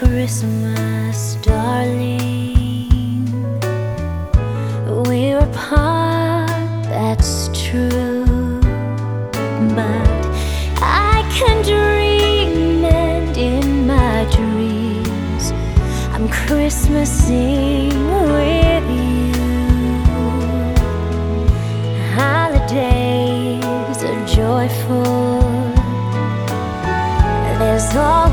Christmas, darling. We're apart, that's true, but I can dream, and in my dreams I'm Christmasing with you. Holidays are joyful, there's all